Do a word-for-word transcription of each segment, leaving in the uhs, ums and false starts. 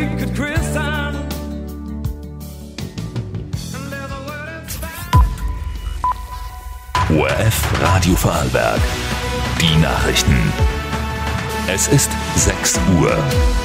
O R F Radio Vorarlberg. Die Nachrichten. Es ist sechs Uhr.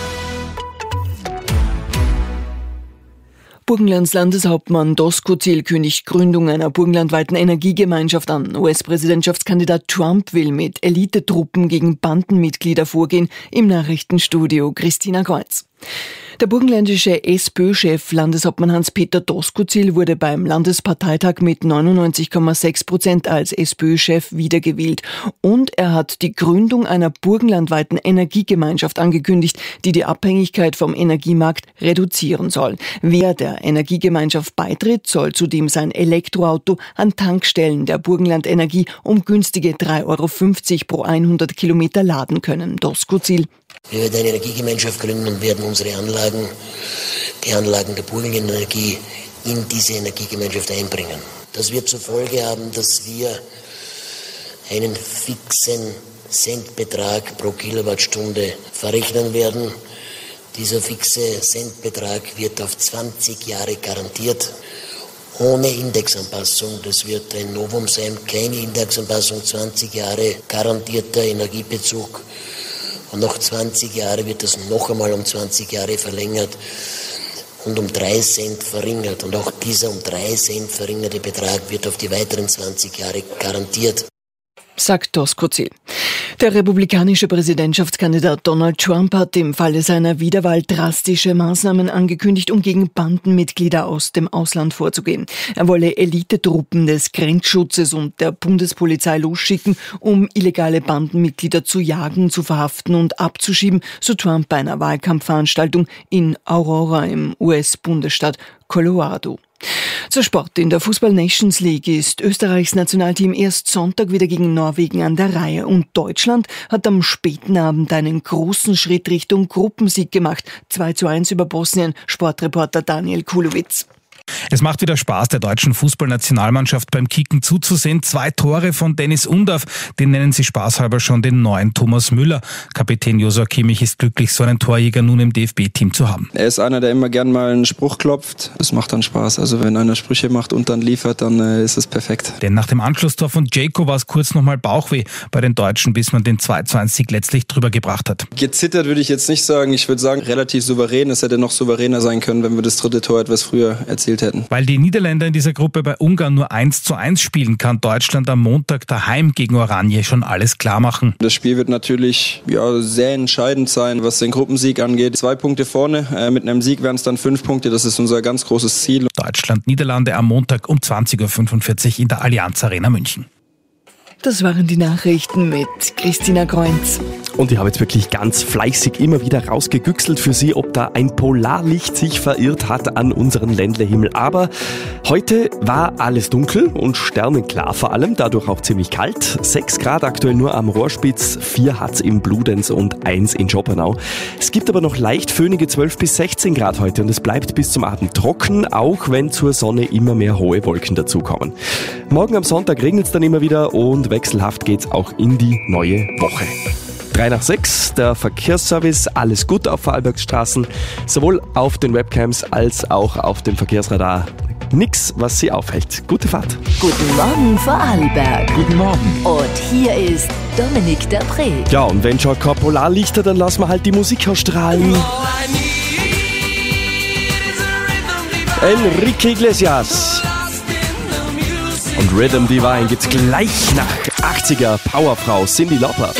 Burgenlands Landeshauptmann Doskozil kündigt Gründung einer burgenlandweiten Energiegemeinschaft an. U S-Präsidentschaftskandidat Trump will mit Elitetruppen gegen Bandenmitglieder vorgehen. Im Nachrichtenstudio Christina Kreuz. Der burgenländische SPÖ-Chef Landeshauptmann Hans-Peter Doskozil wurde beim Landesparteitag mit neunundneunzig Komma sechs Prozent als SPÖ-Chef wiedergewählt. Und er hat die Gründung einer burgenlandweiten Energiegemeinschaft angekündigt, die die Abhängigkeit vom Energiemarkt reduzieren soll. Wer der Energiegemeinschaft beitritt, soll zudem sein Elektroauto an Tankstellen der Burgenland Energie um günstige drei Euro fünfzig pro hundert Kilometer laden können. Doskozil. Wir werden eine Energiegemeinschaft gründen und werden unsere Anlagen, die Anlagen der Burgenland Energie, in diese Energiegemeinschaft einbringen. Das wird zur Folge haben, dass wir einen fixen Centbetrag pro Kilowattstunde verrechnen werden. Dieser fixe Centbetrag wird auf zwanzig Jahre garantiert, ohne Indexanpassung. Das wird ein Novum sein, keine Indexanpassung, zwanzig Jahre garantierter Energiebezug. Und nach zwanzig Jahren wird das noch einmal um zwanzig Jahre verlängert und um drei Cent verringert. Und auch dieser um drei Cent verringerte Betrag wird auf die weiteren zwanzig Jahre garantiert. Sagt Doskozil. Der republikanische Präsidentschaftskandidat Donald Trump hat im Falle seiner Wiederwahl drastische Maßnahmen angekündigt, um gegen Bandenmitglieder aus dem Ausland vorzugehen. Er wolle Elitetruppen des Grenzschutzes und der Bundespolizei losschicken, um illegale Bandenmitglieder zu jagen, zu verhaften und abzuschieben, so Trump bei einer Wahlkampfveranstaltung in Aurora im U S-Bundesstaat Colorado. Zur Sport. In der Fußball-Nations League ist Österreichs Nationalteam erst Sonntag wieder gegen Norwegen an der Reihe. Und Deutschland hat am späten Abend einen großen Schritt Richtung Gruppensieg gemacht. zwei zu eins über Bosnien. Sportreporter Daniel Kulowitz. Es macht wieder Spaß, der deutschen Fußballnationalmannschaft beim Kicken zuzusehen. Zwei Tore von Dennis Undaff, den nennen sie spaßhalber schon den neuen Thomas Müller. Kapitän Josua Kimmich ist glücklich, so einen Torjäger nun im D F B-Team zu haben. Er ist einer, der immer gern mal einen Spruch klopft. Das macht dann Spaß. Also wenn einer Sprüche macht und dann liefert, dann äh, ist es perfekt. Denn nach dem Anschlusstor von Dzeko war es kurz nochmal Bauchweh bei den Deutschen, bis man den zwei zu eins Sieg letztlich drüber gebracht hat. Gezittert würde ich jetzt nicht sagen. Ich würde sagen, relativ souverän. Es hätte noch souveräner sein können, wenn wir das dritte Tor etwas früher erzielt hätten. Weil die Niederländer in dieser Gruppe bei Ungarn nur eins zu eins spielen, kann Deutschland am Montag daheim gegen Oranje schon alles klar machen. Das Spiel wird natürlich ja, sehr entscheidend sein, was den Gruppensieg angeht. Zwei Punkte vorne, äh, mit einem Sieg wären es dann fünf Punkte, das ist unser ganz großes Ziel. Deutschland-Niederlande am Montag um zwanzig Uhr fünfundvierzig in der Allianz Arena München. Das waren die Nachrichten mit Christina Kreuz. Und ich habe jetzt wirklich ganz fleißig immer wieder rausgegüchselt für Sie, ob da ein Polarlicht sich verirrt hat an unseren Ländlerhimmel. Aber heute war alles dunkel und sternenklar vor allem, dadurch auch ziemlich kalt. Sechs Grad aktuell nur am Rohrspitz, vier hat's im Bludenz und eins in Schopenau. Es gibt aber noch leicht föhnige zwölf bis sechzehn Grad heute und es bleibt bis zum Abend trocken, auch wenn zur Sonne immer mehr hohe Wolken dazukommen. Morgen am Sonntag regnet es dann immer wieder und wechselhaft geht's auch in die neue Woche. Drei nach sechs, der Verkehrsservice, alles gut auf Vorarlbergs Straßen, sowohl auf den Webcams als auch auf dem Verkehrsradar. Nix, was Sie aufhält. Gute Fahrt. Guten Morgen Vorarlberg. Guten Morgen. Und hier ist Dominik Dapré. Ja, und wenn schon kein Polarlichter, dann lassen wir halt die Musik erstrahlen. Enrique Iglesias. Und Rhythm Divine gibt's gleich nach achtziger Powerfrau Cyndi Lauper.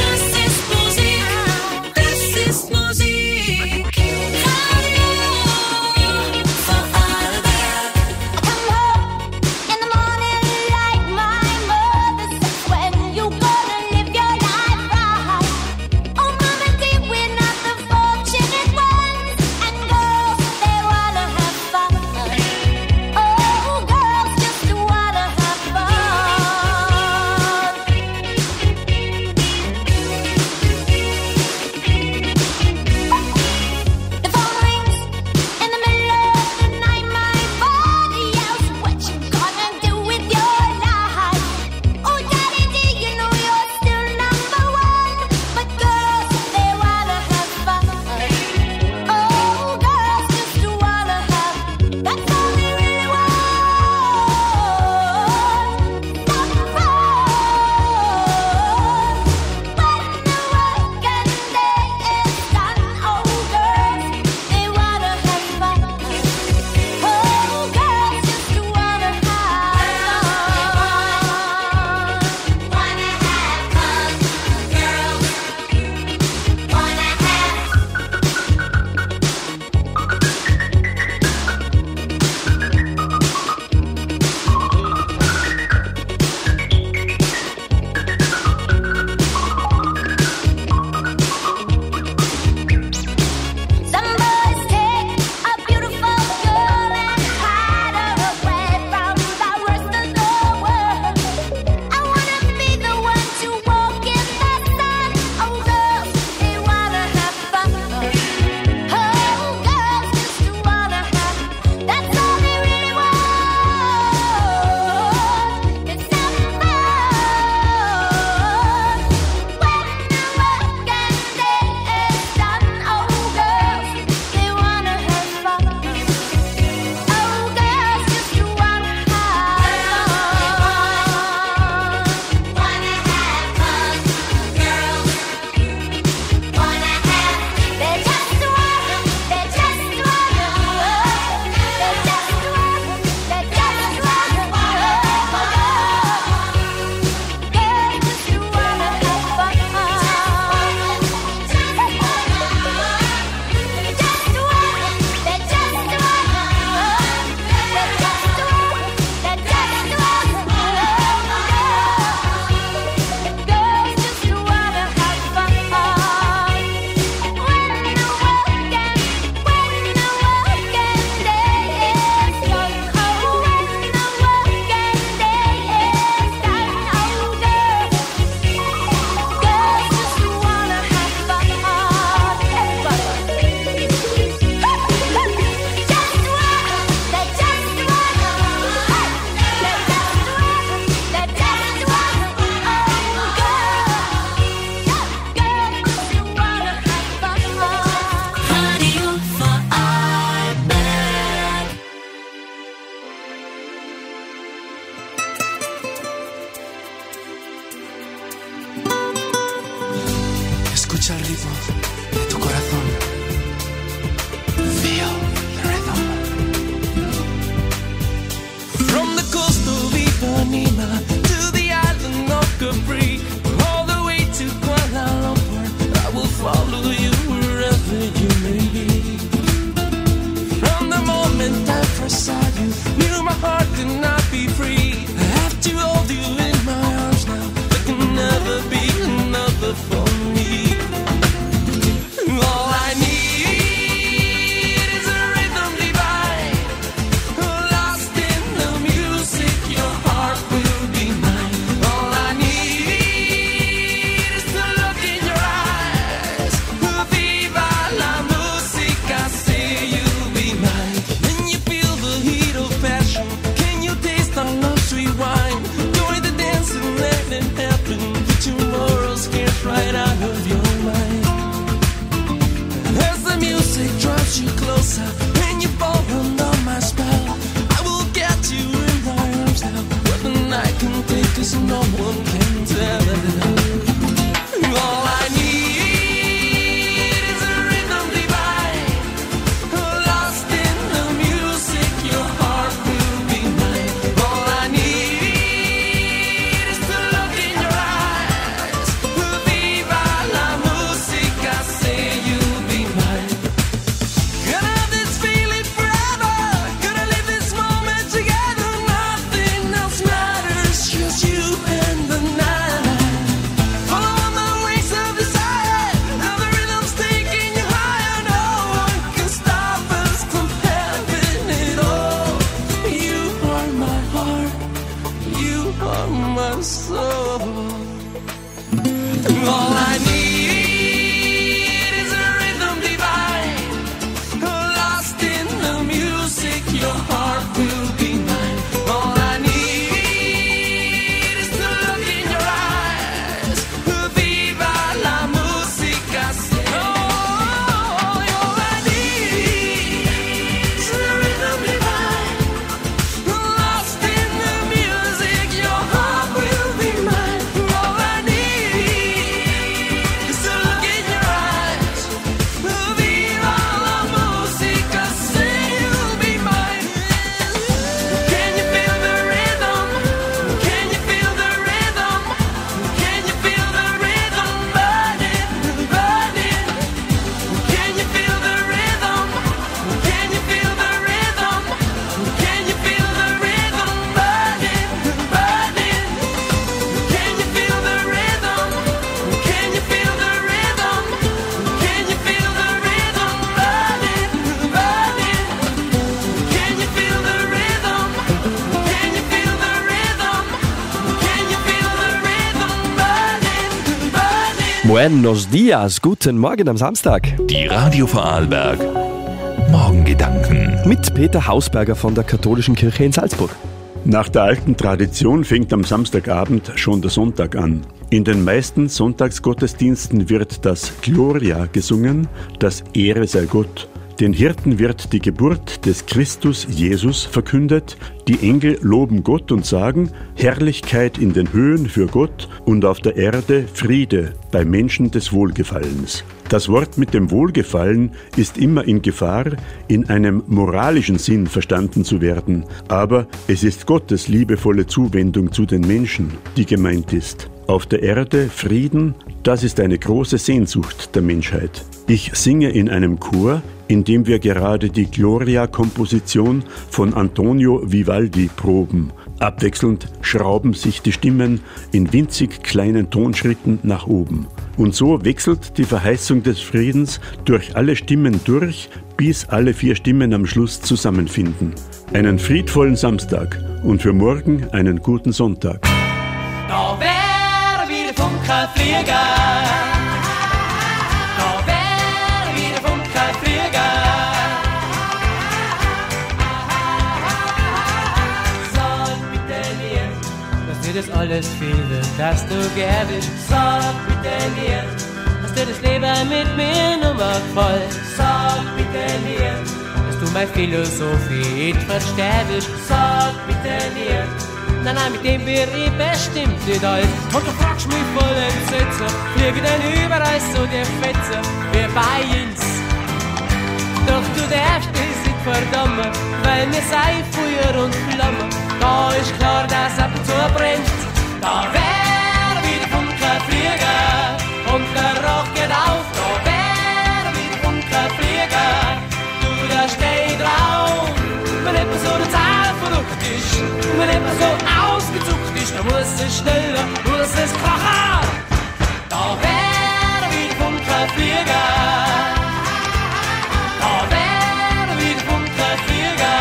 first saw you, knew my heart could not be free. I have to hold you in my arms now. There can never be another for me. All I need is a rhythm divine, lost in the music. Your heart will be mine. All I need is to look in your eyes. Viva la musica, say you'll be mine. When you feel the heat of passion, can you taste our love sweet wine? Join the dance and let it happen. Put tomorrow's cares right out of your mind. As the music draws you closer, when you fall under my spell, I will get you in my arms now. What the night can take, 'cause no one can tell. All I need is a rhythm divine, lost in the music. Your heart will be mine. All I need is to look in your eyes. Viva la musica, say you'll be mine. Gonna have this feeling forever. Gonna live this moment together. Nothing else matters, just you and the night. Follow the ways of desire. Now the rhythm's taking you higher. No one can stop us from having it all. You are my heart. You are my soul. All I need is a rhythm divine, lost in the music. Your heart will be mine. All I need is to look in your eyes. Viva la musica, say. Oh, all I need is a rhythm divine, lost in the music. Your heart will be mine. All I need is to look in your eyes. Viva la musica, say you'll be mine. Can you feel the rhythm? Can you feel the rhythm? Can you feel the rhythm burning, burning? Can you feel the rhythm? Can you feel the rhythm? Can you feel the rhythm burning, burning? Can you feel the rhythm? Can you feel the rhythm? Can you feel the rhythm burning, burning? Can you feel the rhythm? Can you feel the rhythm? Can you feel the rhythm burning, burning? Buenos dias, guten Morgen am Samstag. Die Radio Vorarlberg Morgengedanken. Mit Peter Hausberger von der Katholischen Kirche in Salzburg. Nach der alten Tradition fängt am Samstagabend schon der Sonntag an. In den meisten Sonntagsgottesdiensten wird das Gloria gesungen, das Ehre sei Gott. Den Hirten wird die Geburt des Christus Jesus verkündet, die Engel loben Gott und sagen, Herrlichkeit in den Höhen für Gott und auf der Erde Friede bei Menschen des Wohlgefallens. Das Wort mit dem Wohlgefallen ist immer in Gefahr, in einem moralischen Sinn verstanden zu werden, aber es ist Gottes liebevolle Zuwendung zu den Menschen, die gemeint ist. Auf der Erde Frieden, das ist eine große Sehnsucht der Menschheit. Ich singe in einem Chor, in dem wir gerade die Gloria-Komposition von Antonio Vivaldi proben. Abwechselnd schrauben sich die Stimmen in winzig kleinen Tonschritten nach oben. Und so wechselt die Verheißung des Friedens durch alle Stimmen durch, bis alle vier Stimmen am Schluss zusammenfinden. Einen friedvollen Samstag und für morgen einen guten Sonntag. Da wär wieder Funkenflieger. Da wär wieder Funkenflieger. Sag bitte mir, dass dir das alles viel wird, dass du gern bist. Sag bitte mir, dass dir das Leben mit mir nummer voll. Sag bitte mir, dass du meine Philosophie nicht verstehst. Sag bitte mir, nein, nein, mit dem wir ich bestimmt nicht alles. Und du fragst mich voll Entsetzen, fliege denn überall so die Fetzen, wie bei uns. Doch du darfst es nicht verdammen, weil wir sei Feuer und Flamme. Da ist klar, dass ab und zu brennt. Da wär wieder Funkenflieger und der Rauch geht auf. Da wär wieder Funkenflieger, du da steh drauf, wenn etwas es schneller, muss es krachen. Da wäre wieder Funkenflieger. Da wäre wieder Funkenflieger.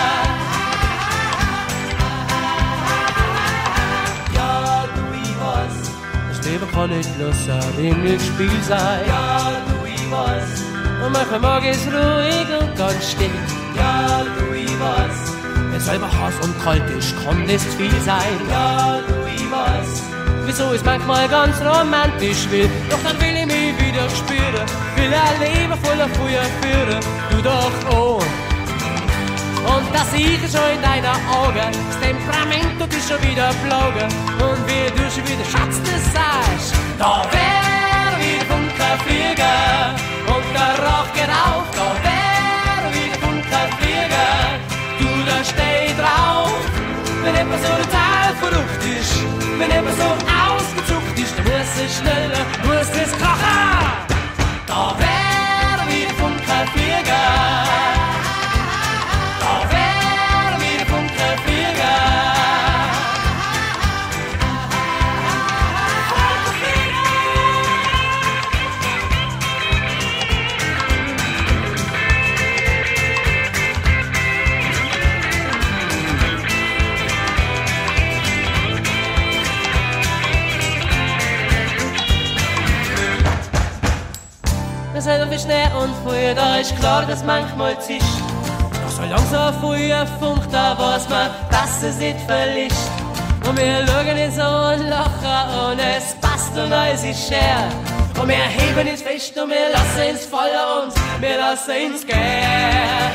Ja, du, ich weiß, das Leben kann nicht bloß ein Ringelspiel sein. Ja, du, ich weiß, und manchmal mag es ruhig und ganz still. Ja, du, ich weiß, wenn selber Hass und kalt ist, kann es zu viel sein. Ja, du, ich weiß, wieso es manchmal ganz romantisch will. Doch dann will ich mich wieder spüren, will ein Leben voller Feuer führen. Du doch auch. Und das sehe ich schon in deiner Augen. Das Temperament tut dich schon wieder plagen. Und wie du schon wieder Schatz des sagst, da wär wieder Funkenflieger. Und der Rauch geht auf, da wär wieder Funkenflieger. Du, da steh drauf, wenn jemand so total verrückt ist, wenn jemand so ausgezuckt ist, dann muss es schneller, muss es krachen. Da wär wieder Funkenflieger. Da wär wieder Funkenflieger. Wir sind wie Schnee und Feuer, da ist klar, dass manchmal zischt. Doch solange so Feuer funkt, da weiß man, dass es nicht verlischt. Und wir schauen ins und lachen und es passt und alles ist schwer. Und wir heben es fest und wir lassen es fallen und wir lassen es gehen.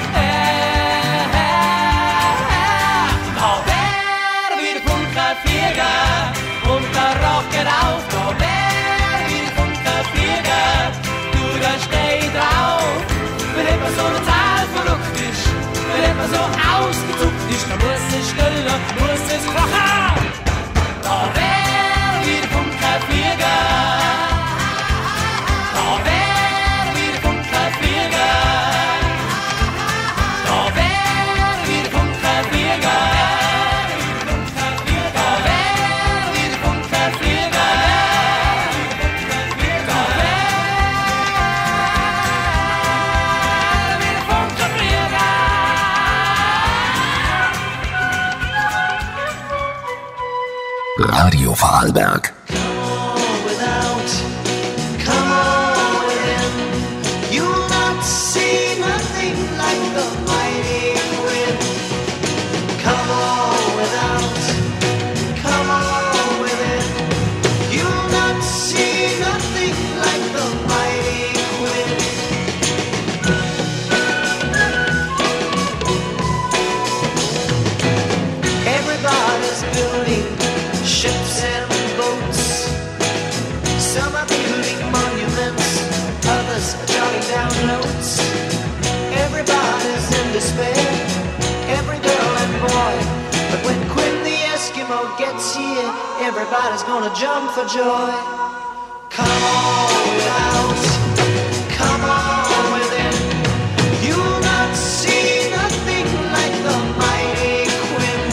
Da wär wieder Funkenflieger und der Rauch geht auf, da wär wieder Funkenflieger. Da steh drauf, wenn jemand so total verrückt ist, wenn jemand so ausgezuckt ist, dann muss es schneller, muss es krachen. Da wär wieder Funkenflieger. Da wär wieder Funkenflieger. Da wär wieder Funkenflieger. Da wär wieder Funkenflieger. Radio Vorarlberg. Ships and boats. Some are building monuments, others are jotting down notes. Everybody's in despair, every girl and boy. But when Quinn the Eskimo gets here, everybody's gonna jump for joy. Come on without, come on within. You'll not see nothing like the mighty Quinn.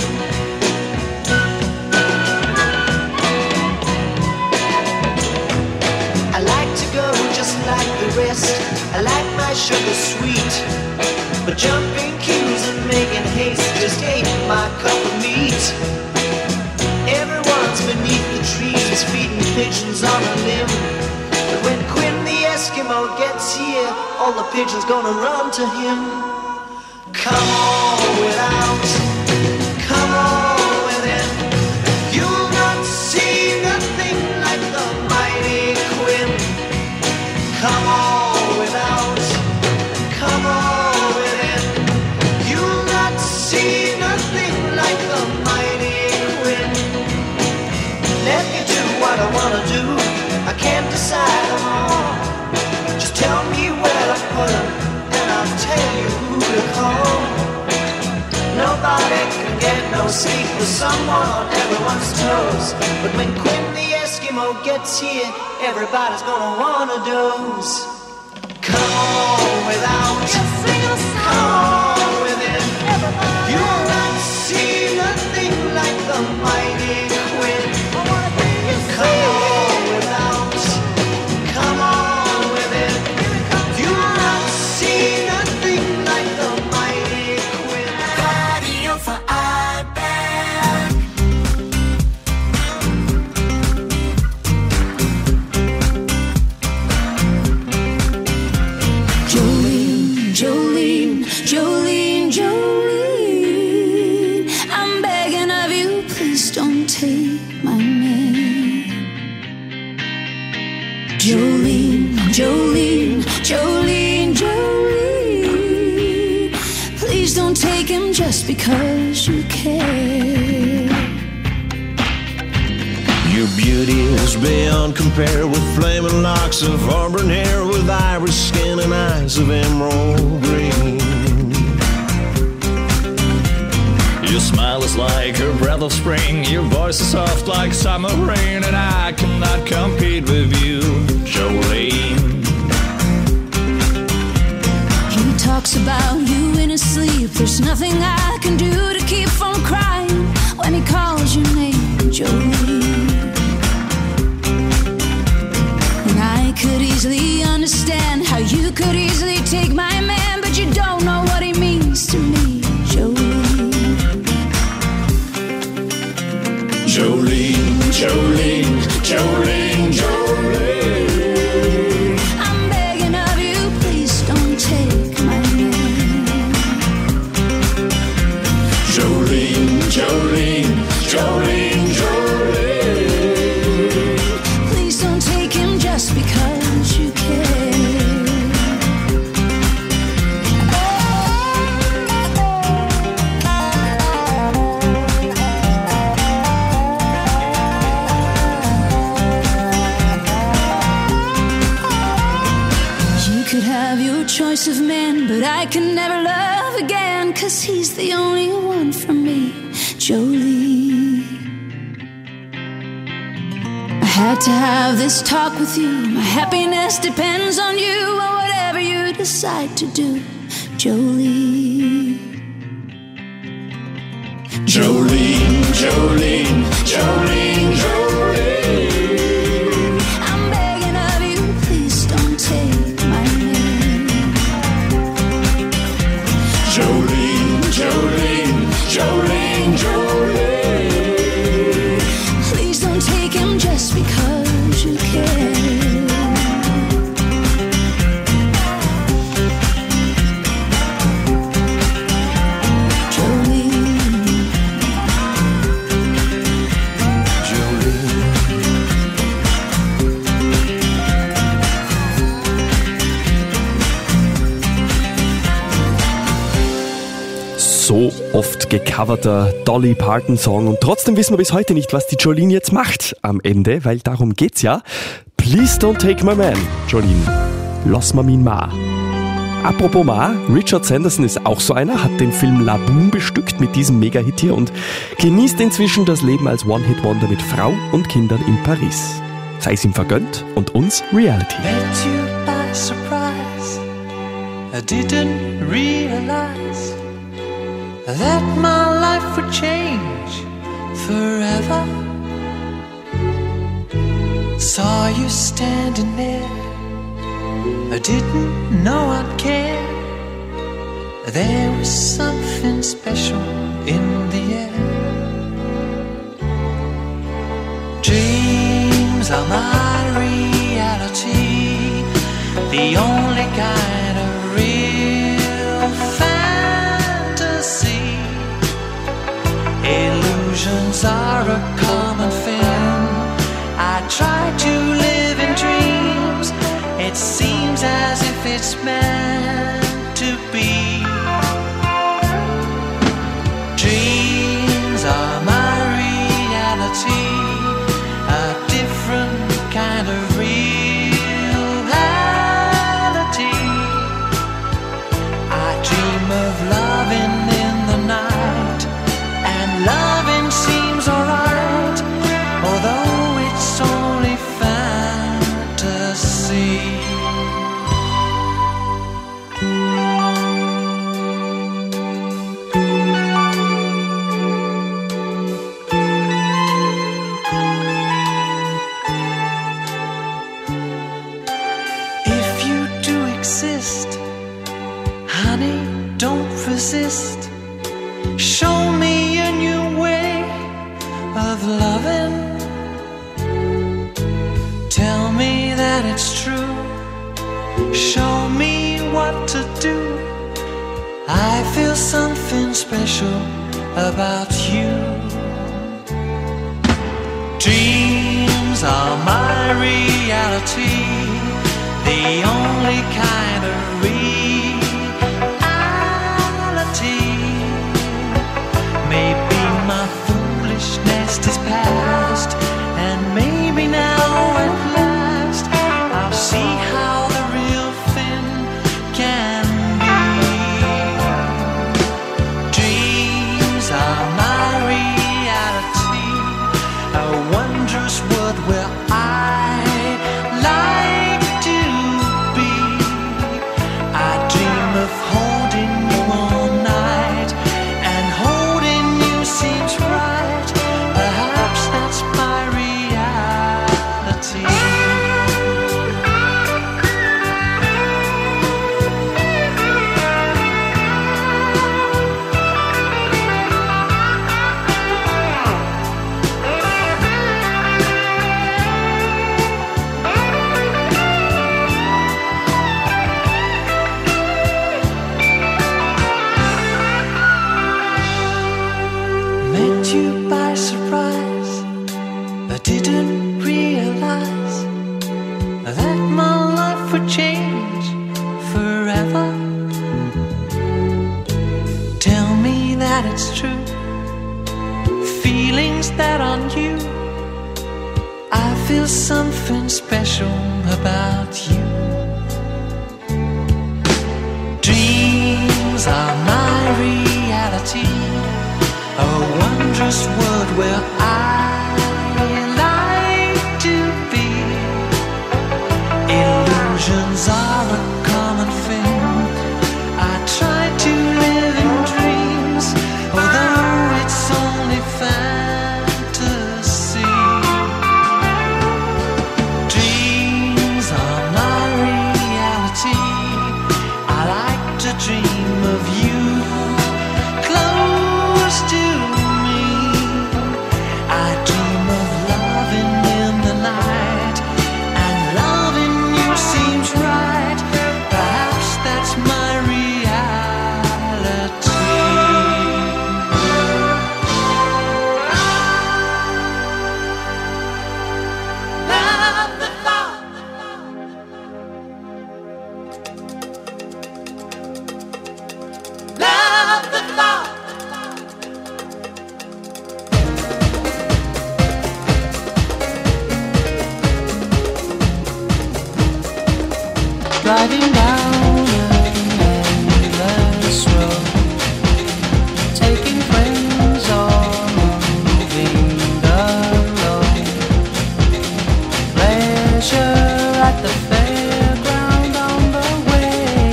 I like to go just like the rest. I like my sugar sweet, but jumping queues and making haste just ain't my cup of meat. Everyone's beneath the trees feeding pigeons on a limb. But when Quinn the Eskimo gets here, all the pigeons gonna run to him. Come on without, come on within. You'll not see nothing like the mighty Quinn. Come on without, come on within. You'll not see nothing like the mighty Quinn. Let me do what I wanna do, I can't decide them all. Just tell me where to put them, and I'll tell you who to call. Nobody can get no sleep with someone on everyone's toes. But when Quinn the Eskimo gets here, everybody's gonna wanna doze. Come on without, come on within. You'll not see nothing like the mighty Quinn. Jolene, Jolene, I'm begging of you, please don't take my man. Jolene, Jolene, Jolene, Jolene, please don't take him just because you care. Your beauty is beyond compare, with flaming locks of auburn hair, with iris skin and eyes of emerald green. Your smile is like a breath of spring, your voice is soft like summer rain, and I cannot compete with you, Jolene. He talks about you in his sleep, there's nothing I can do to keep from crying when he calls your name, Jolene. And I could easily understand how you could easily take my man, but you don't know what he means to me, Jolene. Jolene, Jolene, Jolene, Jolene, I'm begging of you, please don't take my man. Jolene, Jolene, Jolene, Jolene, please don't take him just because you care. Choice of men, but I can never love again, 'cause he's the only one for me, Jolene. I had to have this talk with you, my happiness depends on you, or whatever you decide to do, Jolene. Jolene, Jolene, Jolene, Jolene, I'm begging of you, please don't take my man. Jolene, Jolene, Jolene, Jolene, please don't take him just because you care. So oft gecoverter Dolly Parton Song, und trotzdem wissen wir bis heute nicht, was die Jolene jetzt macht am Ende, weil darum geht's ja. Please don't take my man, Jolene. Lass ma min Ma. Apropos Ma, Richard Sanderson ist auch so einer, hat den Film La Boom bestückt mit diesem Mega-Hit hier und genießt inzwischen das Leben als One-Hit-Wonder mit Frau und Kindern in Paris. Sei es ihm vergönnt und uns Reality. Met you by surprise. I didn't realize that my life would change forever. Saw you standing there, I didn't know I'd care. There was something special in the air. Dreams are my reality, the only kind of real fantasy. Illusions are a common thing. I try to live in dreams. It seems as if it's meant to be. Dreams are my reality, a different kind of reality. I dream of loving in the night, and loving seems alright, although it's only fantasy. If you do exist, honey, don't resist. Show me a new way of loving. Tell me that it's true. Show me what to do. I feel something special about you. Dreams are my reality, the only kind of reality. Maybe my foolishness is past, and maybe now at last I'll see how the real thing can be. Dreams are my reality, a wondrous world where I like to be. I dream of holding you all night, and holding you seems right. Perhaps that's my reality. Met you by surprise, but didn't realize that my life would change forever. Tell me that it's true, feelings that are new. I feel something special about you. Dreams are my reality, a wondrous world where I like to be. Illusions are a common thing. I try to live in dreams, although it's only fantasy. Dreams are my reality. I like to dream of you close to me. I dream of loving in the night, and loving you seems right. Perhaps that's my reality. Love the thought. Love the thought. Driving down an endless road, taking friends or moving alone. Pleasure at the fairground on the way.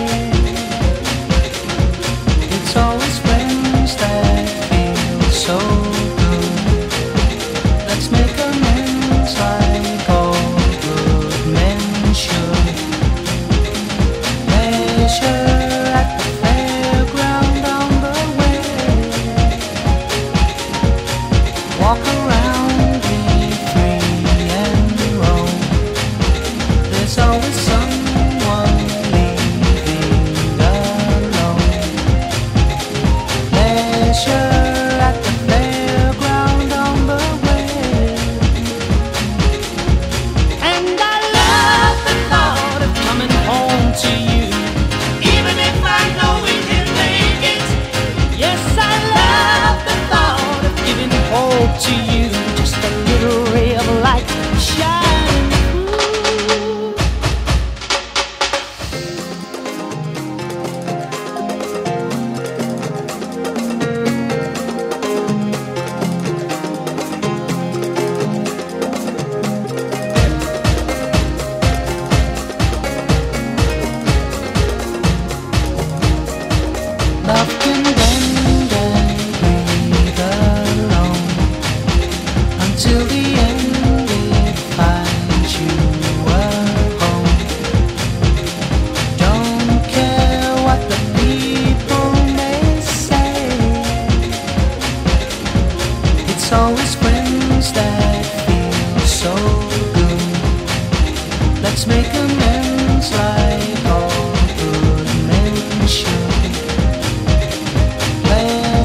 It's always friends that feel so good. Let's make amends like all good men should. Pleasure at the fairground on the way. Walk around, be free and roam. There's always someone leaving alone. Pleasure at the fairground on the way. And I love the thought of coming home to you, even if I know we can make it. Yes, I love the thought of giving hope to you, just a little ray of light shining through.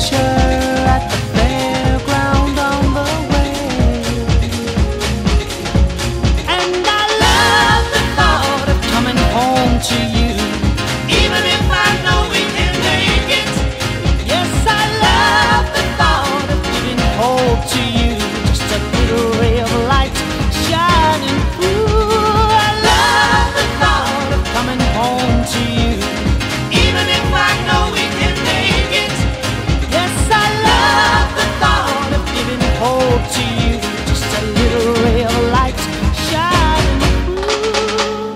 pleasure at the fairground on the way. And I love the thought of coming home to you, even if I know we can make it. Yes, I love the thought of giving hope to you, just a little ray of light shining through. I love the thought of coming home to you, even if I know we can make it. Yes, I love the thought of giving hope to you, just a little ray of light shining through.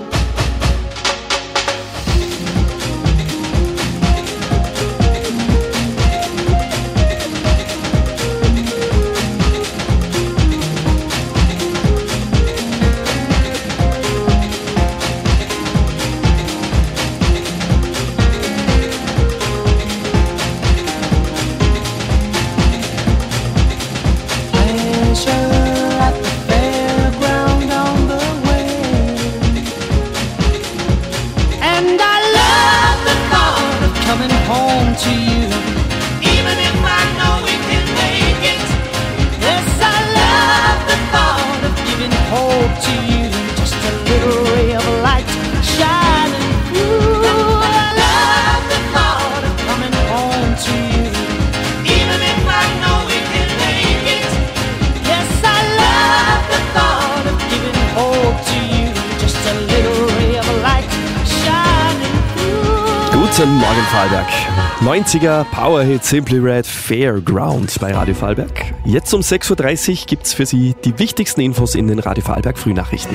Pleasure at the fairground on the way. And I love the thought of coming home to you, even if I know we can make it. Yes, I love the thought of giving hope to you, just a little ray of light shining through. I love the thought of coming home to you, even if I know we can make it. Yes, I love the thought of giving hope to you, just a little ray of light shining through. Guten Morgen, Vorarlberg. neunziger Powerhit Simply Red Fairground bei Radio Vorarlberg. Jetzt um sechs Uhr dreißig gibt's für Sie die wichtigsten Infos in den Radio Vorarlberg Frühnachrichten.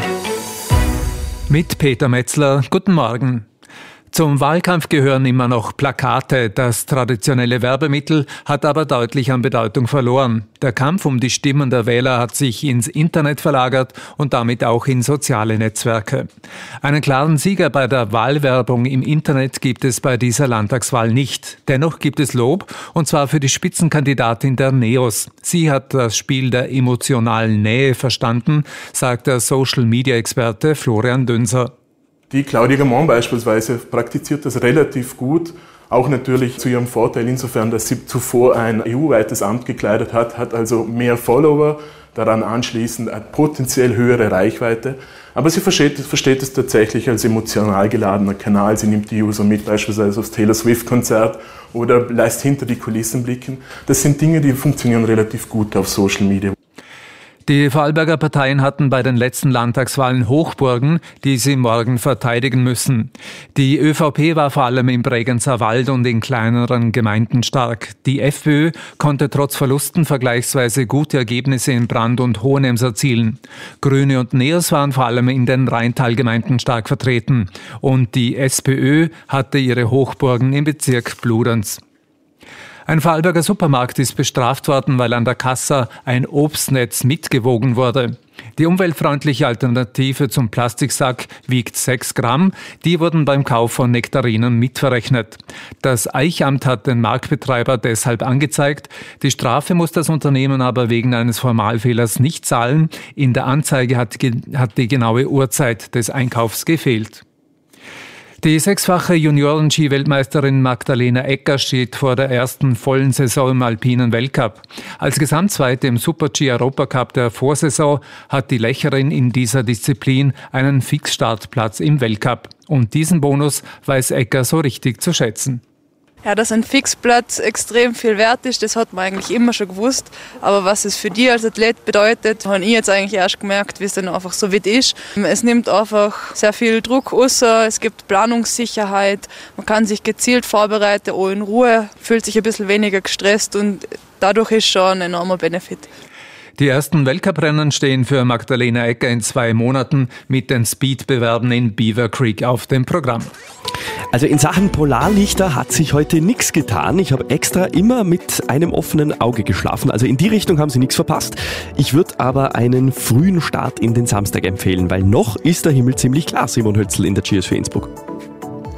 Mit Peter Metzler, guten Morgen. Zum Wahlkampf gehören immer noch Plakate. Das traditionelle Werbemittel hat aber deutlich an Bedeutung verloren. Der Kampf um die Stimmen der Wähler hat sich ins Internet verlagert und damit auch in soziale Netzwerke. Einen klaren Sieger bei der Wahlwerbung im Internet gibt es bei dieser Landtagswahl nicht. Dennoch gibt es Lob, und zwar für die Spitzenkandidatin der NEOS. Sie hat das Spiel der emotionalen Nähe verstanden, sagt der Social-Media-Experte Florian Dönser. Die Claudia Gamon beispielsweise praktiziert das relativ gut, auch natürlich zu ihrem Vorteil insofern, dass sie zuvor ein E U-weites Amt gekleidet hat, hat also mehr Follower, daran anschließend eine potenziell höhere Reichweite. Aber sie versteht, versteht es tatsächlich als emotional geladener Kanal. Sie nimmt die User mit, beispielsweise aufs Taylor Swift-Konzert oder lässt hinter die Kulissen blicken. Das sind Dinge, die funktionieren relativ gut auf Social Media. Die Vorarlberger Parteien hatten bei den letzten Landtagswahlen Hochburgen, die sie morgen verteidigen müssen. Die ÖVP war vor allem im Bregenzer Wald und in kleineren Gemeinden stark. Die FPÖ konnte trotz Verlusten vergleichsweise gute Ergebnisse in Brand und Hohenems erzielen. Grüne und NEOS waren vor allem in den Rheintalgemeinden stark vertreten. Und die SPÖ hatte ihre Hochburgen im Bezirk Bludenz. Ein Vorarlberger Supermarkt ist bestraft worden, weil an der Kassa ein Obstnetz mitgewogen wurde. Die umweltfreundliche Alternative zum Plastiksack wiegt sechs Gramm. Die wurden beim Kauf von Nektarinen mitverrechnet. Das Eichamt hat den Marktbetreiber deshalb angezeigt. Die Strafe muss das Unternehmen aber wegen eines Formalfehlers nicht zahlen. In der Anzeige hat, hat die genaue Uhrzeit des Einkaufs gefehlt. Die sechsfache Junioren-Ski-Weltmeisterin Magdalena Egger steht vor der ersten vollen Saison im alpinen Weltcup. Als Gesamtzweite im Super-G-Europacup der Vorsaison hat die Lecherin in dieser Disziplin einen Fixstartplatz im Weltcup. Und diesen Bonus weiß Egger so richtig zu schätzen. Ja, dass ein Fixplatz extrem viel wert ist, das hat man eigentlich immer schon gewusst. Aber was es für die als Athlet bedeutet, habe ich jetzt eigentlich erst gemerkt, wie es dann einfach so weit ist. Es nimmt einfach sehr viel Druck raus, es gibt Planungssicherheit, man kann sich gezielt vorbereiten, auch in Ruhe, fühlt sich ein bisschen weniger gestresst und dadurch ist schon ein enormer Benefit. Die ersten Weltcuprennen stehen für Magdalena Egger in zwei Monaten mit den Speedbewerben in Beaver Creek auf dem Programm. Also in Sachen Polarlichter hat sich heute nichts getan. Ich habe extra immer mit einem offenen Auge geschlafen. Also in die Richtung haben Sie nichts verpasst. Ich würde aber einen frühen Start in den Samstag empfehlen, weil noch ist der Himmel ziemlich klar. Simon Hölzl in der Cheers für Innsbruck.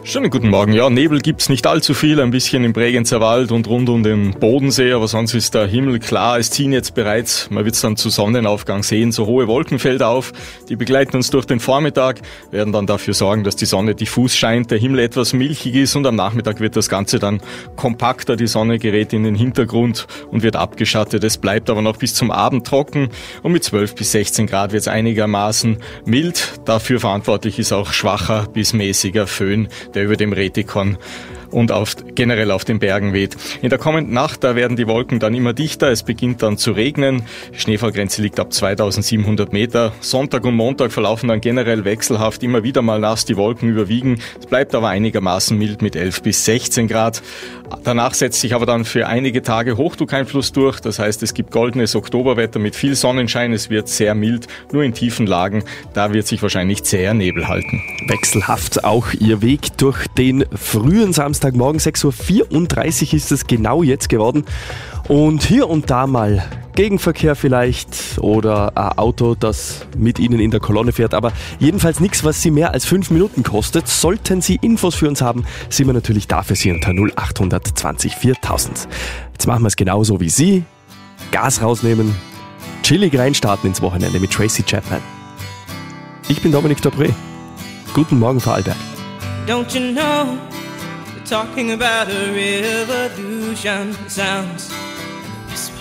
Schönen guten Morgen. Ja, Nebel gibt's nicht allzu viel, ein bisschen im Bregenzer Wald und rund um den Bodensee, aber sonst ist der Himmel klar. Es ziehen jetzt bereits, man wird's dann zu Sonnenaufgang sehen, so hohe Wolkenfelder auf. Die begleiten uns durch den Vormittag, werden dann dafür sorgen, dass die Sonne diffus scheint, der Himmel etwas milchig ist und am Nachmittag wird das Ganze dann kompakter. Die Sonne gerät in den Hintergrund und wird abgeschattet. Es bleibt aber noch bis zum Abend trocken und mit zwölf bis sechzehn Grad wird's einigermaßen mild. Dafür verantwortlich ist auch schwacher bis mäßiger Föhn, der über dem Rätikon und auf, generell auf den Bergen weht. In der kommenden Nacht, da werden die Wolken dann immer dichter, es beginnt dann zu regnen. Die Schneefallgrenze liegt ab zweitausendsiebenhundert Meter. Sonntag und Montag verlaufen dann generell wechselhaft, immer wieder mal nass, die Wolken überwiegen. Es bleibt aber einigermaßen mild mit elf bis sechzehn Grad. Danach setzt sich aber dann für einige Tage Hochdruckeinfluss durch. Das heißt, es gibt goldenes Oktoberwetter mit viel Sonnenschein. Es wird sehr mild, nur in tiefen Lagen. Da wird sich wahrscheinlich zäher Nebel halten. Wechselhaft auch Ihr Weg durch den frühen Samstagmorgen. sechs Uhr vierunddreißig ist es genau jetzt geworden. Und hier und da mal Gegenverkehr vielleicht oder ein Auto, das mit Ihnen in der Kolonne fährt. Aber jedenfalls nichts, was Sie mehr als fünf Minuten kostet. Sollten Sie Infos für uns haben, sind wir natürlich da für Sie unter null acht zwanzig viertausend. Jetzt machen wir es genauso wie Sie. Gas rausnehmen, chillig reinstarten ins Wochenende mit Tracy Chapman. Ich bin Dominik Dobré. Guten Morgen, Vorarlberg. Don't you know, we're talking about a revolution. It sounds like a whisper.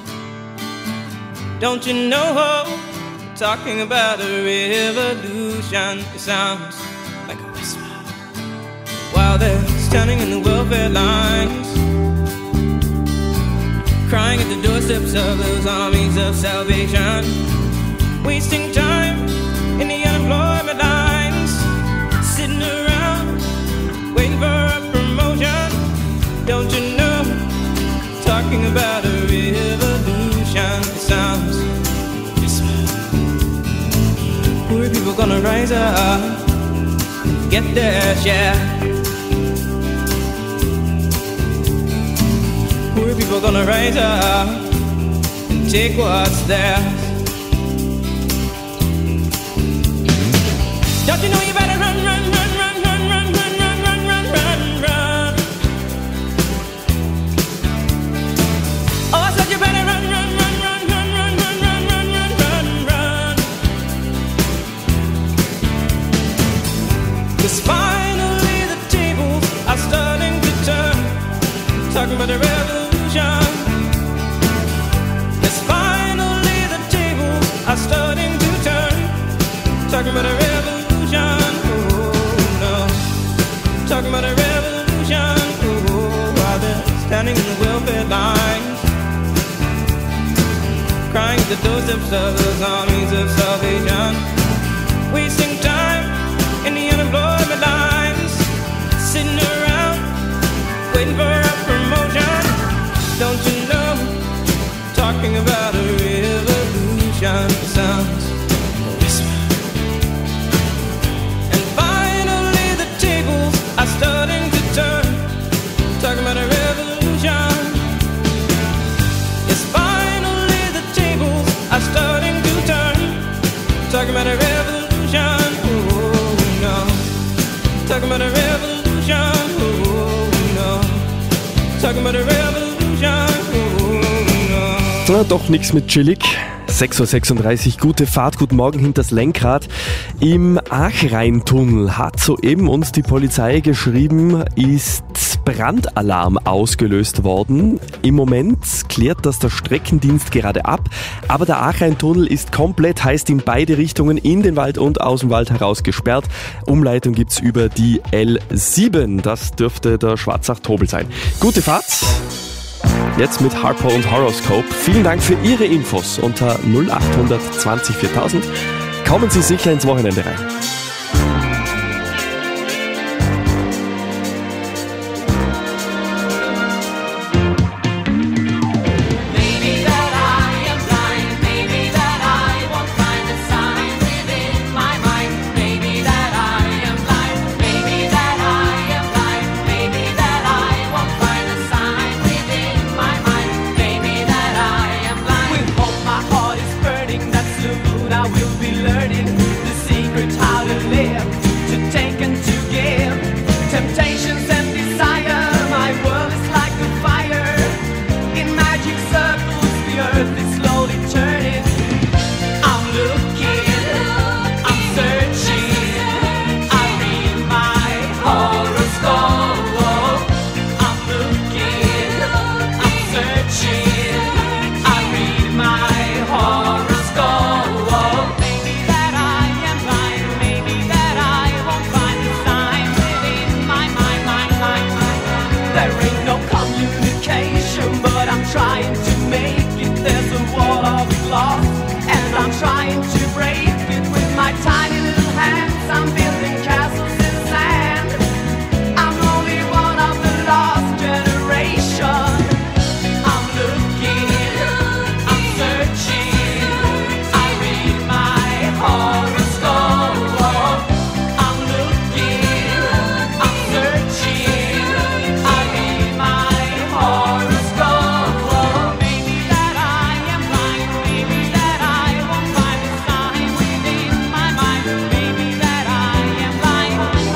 Don't you know, we're talking about a revolution. It sounds like a whisper. While they're standing in the welfare lines, crying at the doorsteps of those armies of salvation, wasting time in the unemployment lines, sitting around waiting for a promotion. Don't you know, talking about a revolution. It sounds whisper. Poor people gonna rise up, get their share. Poor people gonna rise up and take what's theirs. Don't you know you better run, run, run, run, run, run, run, run, run, run, run, run. Oh, I said you better run, run, run, run, run, run, run, run, run, run, run, run. 'Cause finally the tables are starting to turn. Talking about a revolution. 'Cause finally the tables are starting to turn. Talking about a revolution. Talking about a revolution, oh, while they're standing in the welfare lines, crying at the doorsteps of those armies of salvation, wasting time in the unemployment lines, sitting around waiting for a promotion. Don't you know, talking about a revolution sounds a whisper. Are starting to turn, talking about a revolution. Yes, finally the tables are starting to turn, talking about a revolution. Oh no, talking about a revolution. Oh no, talking about a revolution. Oh no. Na, doch nichts mit chillig. sechs Uhr sechsunddreißig, gute Fahrt, guten Morgen hinters Lenkrad. Im Achreintunnel hat soeben uns die Polizei geschrieben, ist Brandalarm ausgelöst worden. Im Moment klärt das der Streckendienst gerade ab, aber der Achreintunnel ist komplett, heißt in beide Richtungen, in den Wald und aus dem Wald heraus gesperrt. Umleitung gibt's über die L sieben, das dürfte der Schwarzach-Tobel sein. Gute Fahrt! Jetzt mit Harpo und Horoscope. Vielen Dank für Ihre Infos unter null acht zwanzig viertausend. Kommen Sie sicher ins Wochenende rein. I will be learning the secret how to communication, but I'm trying to make it. There's a wall of glass, and I'm trying to break it with my tiny little hands. I'm building castles in sand. I'm only one of the lost generation. I'm looking, I'm searching. I read my horoscope. I'm looking, I'm searching. I read my horoscope. Maybe that I am blind. Maybe that I won't find the sign within my mind. Maybe that I am blind.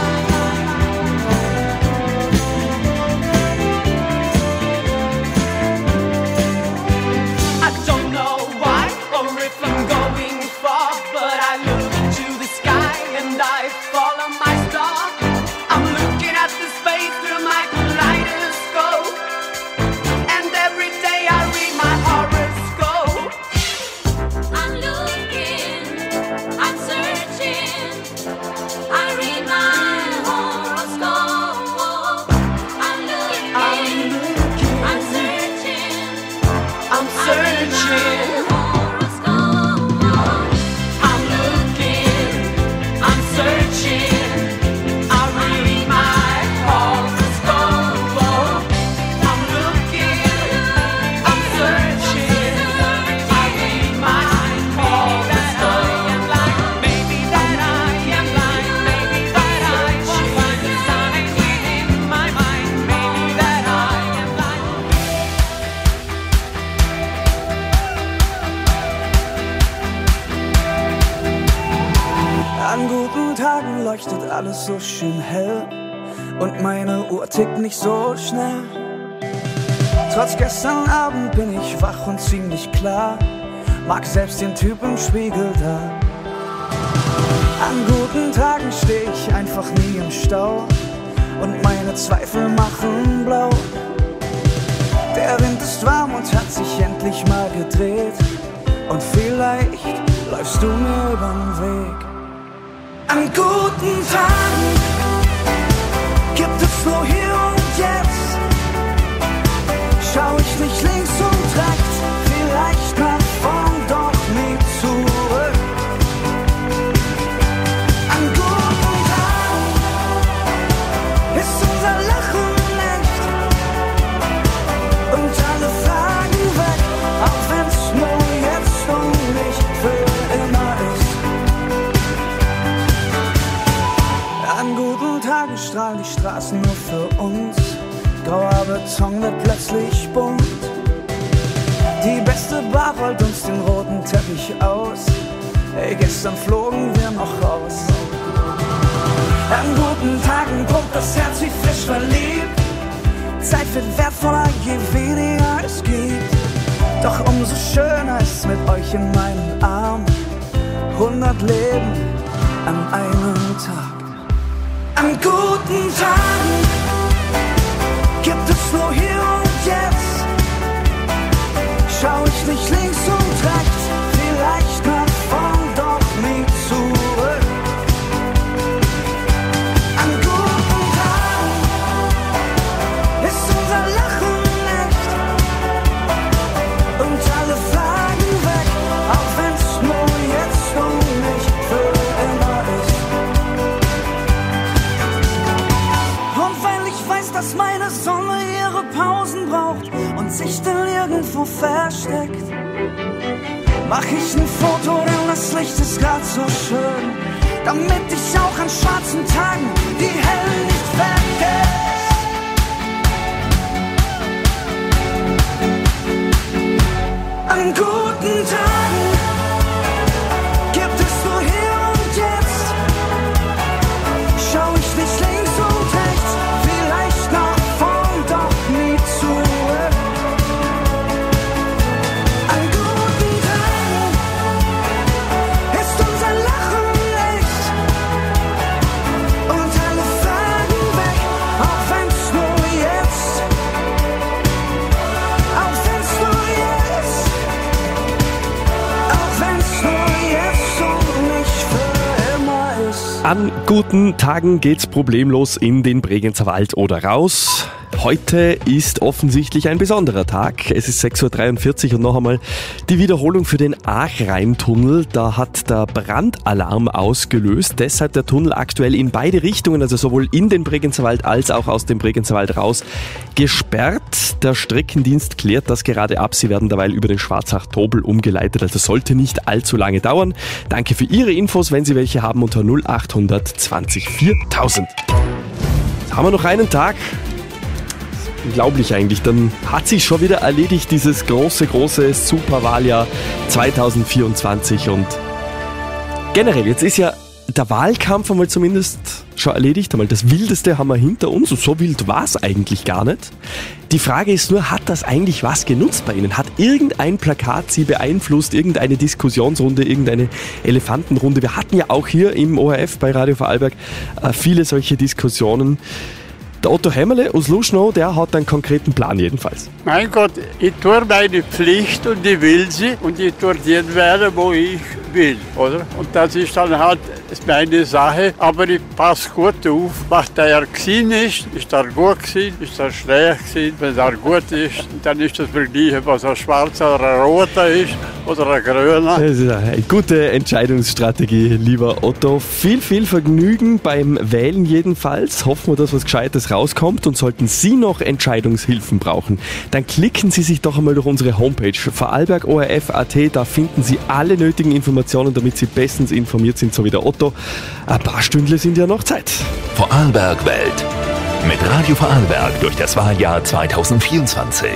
I don't know why or if I'm going far, but I look to the sky and I follow my star. I'm looking at the space through my kaleidoscope, and every day I read my horoscope. I'm looking, I'm searching, I read my horoscope. I'm looking, I'm searching, I'm searching. I'm looking, I'm searching, I read my horoscope. I'm looking, I'm searching, I read my horoscope. Maybe that I am blind, maybe that I won't find the sign within my mind. Maybe that I am blind. An guten Tagen leuchtet alles so schön hell und meine Uhr tickt nicht so schnell. Trotz gestern Abend bin ich wach und ziemlich klar, mag selbst den Typ im Spiegel da. An guten Tagen steh ich einfach nie im Stau und meine Zweifel machen blau. Der Wind ist warm und hat sich endlich mal gedreht und vielleicht läufst du mir übern Weg. An guten Tagen gibt es nur hier und jetzt. Schau ich nicht links und rechts, vielleicht nach vorn, doch nie zurück. An guten Tagen ist unser Lachen echt und alle Fragen weg, auch wenn's nur jetzt und nicht für immer ist. An guten Tagen strahlen die Straßen nur für uns. Grauer Beton wird plötzlich bunt. Die beste Bar rollt uns den roten Teppich aus. Ey, gestern flogen wir noch raus. An guten Tagen pumpt das Herz wie frisch verliebt. Zeit wird wertvoller, je weniger es gibt. Doch umso schöner ist mit euch in meinen Armen. Hundert Leben an einem Tag. An guten Tagen gibt es nur hier und jetzt. Schau ich nicht links und rechts, vielleicht nach vorn, doch nie zurück. An guten Tagen ist unser Lachen echt und alle Fragen weg, auch wenn's nur jetzt und nicht für immer ist. Und weil ich weiß, dass meine Sonne ihre Pausen braucht und sich dann irgendwo versteckt, mach ich ein Foto, denn das Licht ist grad so schön, damit ich auch an schwarzen Tagen die hellen nicht vergesse. An guten Tagen gibt es nur hier und jetzt. Schau ich nicht links und rechts, vielleicht nach vorn, doch nie zurück. An guten Tagen ist unser Lachen echt und alle Fragen weg, auch wenn's nur jetzt, auch wenn's nur jetzt, auch wenn's nur jetzt und nicht für immer ist. An guten Tagen geht's problemlos in den Bregenzer Wald oder raus. Heute ist offensichtlich ein besonderer Tag. Es ist sechs Uhr dreiundvierzig und noch einmal die Wiederholung für den Aach-Rhein-Tunnel. Da hat der Brandalarm ausgelöst. Deshalb der Tunnel aktuell in beide Richtungen, also sowohl in den Bregenzerwald als auch aus dem Bregenzerwald raus, gesperrt. Der Streckendienst klärt das gerade ab. Sie werden derweil über den Schwarzach-Tobel umgeleitet, also sollte nicht allzu lange dauern. Danke für Ihre Infos, wenn Sie welche haben, unter null achthundert zwanzig viertausend. Jetzt haben wir noch einen Tag. Unglaublich eigentlich, dann hat sich schon wieder erledigt, dieses große, große Superwahljahr zwanzig vierundzwanzig. Und generell, jetzt ist ja der Wahlkampf einmal zumindest schon erledigt. Einmal das Wildeste haben wir hinter uns und so wild war es eigentlich gar nicht. Die Frage ist nur, hat das eigentlich was genutzt bei Ihnen? Hat irgendein Plakat Sie beeinflusst, irgendeine Diskussionsrunde, irgendeine Elefantenrunde? Wir hatten ja auch hier im O R F bei Radio Vorarlberg äh, viele solche Diskussionen. Der Otto Hämmerle aus Luschnow, der hat einen konkreten Plan jedenfalls. Mein Gott, ich tue meine Pflicht und ich will sie und ich tue den werden, wo ich will, oder? Und das ist dann halt meine Sache, aber ich passe gut auf, was der gewesen ist. Ist er gut gewesen, ist er schlecht gewesen? Wenn er gut ist, dann ist das vergleichen, was ein schwarzer oder ein roter ist oder ein grüner. Das ist eine gute Entscheidungsstrategie, lieber Otto. Viel, viel Vergnügen beim Wählen jedenfalls. Hoffen wir, dass was Gescheites rauskommt, und sollten Sie noch Entscheidungshilfen brauchen, dann klicken Sie sich doch einmal durch unsere Homepage vorarlberg O R F Punkt A T. Da finden Sie alle nötigen Informationen, damit Sie bestens informiert sind, so wie der Otto. Ein paar Stündle sind ja noch Zeit. Vorarlberg Welt. Mit Radio Vorarlberg durch das Wahljahr zwanzig vierundzwanzig.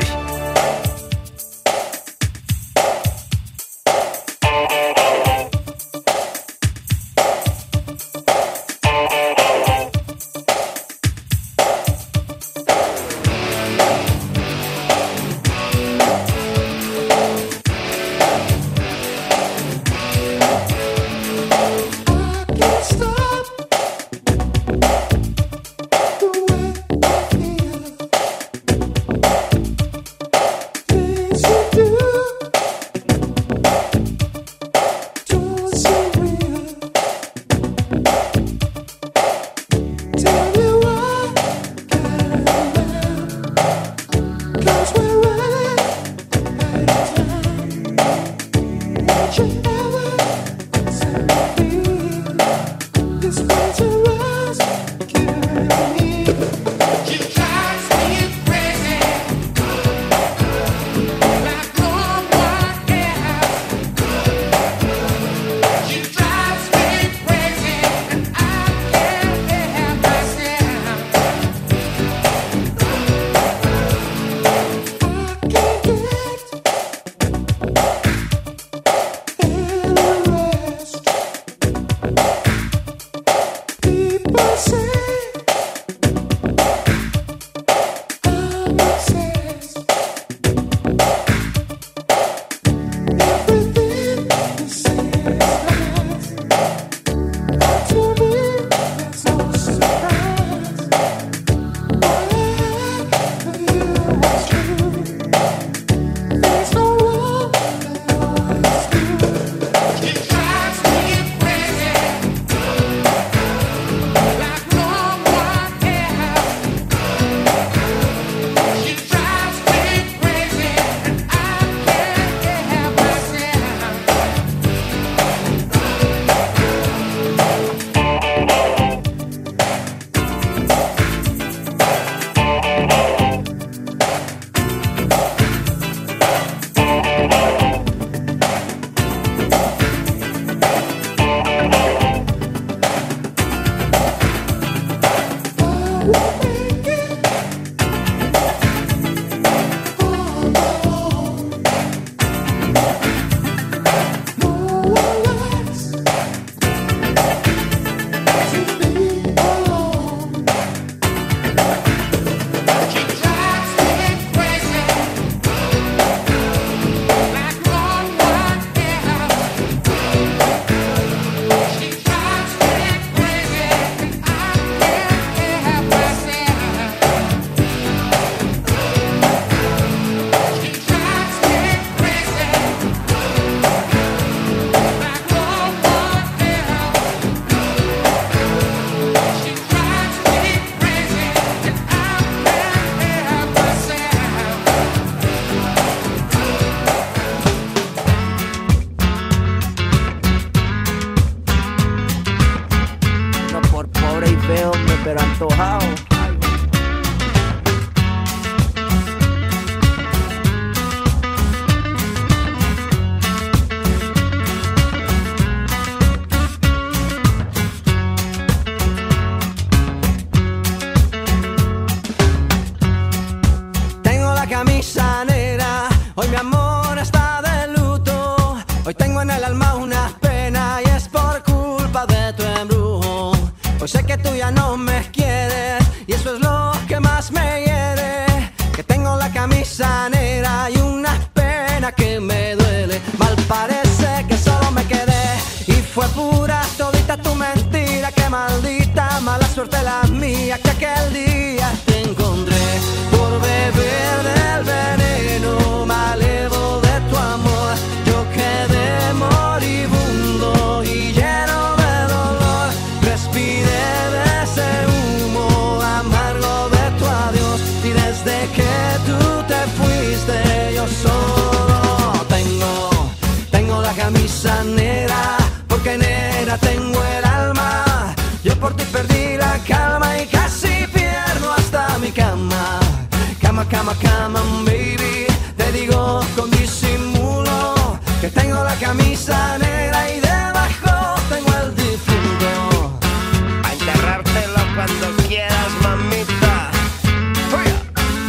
camisa negra, hoy mi amor está de luto. Hoy tengo en el alma una pena y es por culpa de tu embrujo. Hoy sé que tú ya no me quieres y eso es lo que más me hiere. Que tengo la camisa negra y una pena que me duele. Mal parece que solo me quedé y fue pura todita tu mentira. Que maldita mala suerte la mía que aquel día te encontré por beber del veneno malevo de tu amor. Yo quedé moribundo y lleno de dolor. Respiré de ese humo amargo de tu adiós y desde que tú te fuiste yo solo tengo, tengo la camisa negra porque negra tengo el alma. Yo por ti perdí la calma y casi pierdo hasta mi cama. Cama, cama, cama, baby. Te digo con disimulo que tengo la camisa negra y debajo tengo el difunto. A enterrártelo cuando quieras, mamita. ¡Fuera!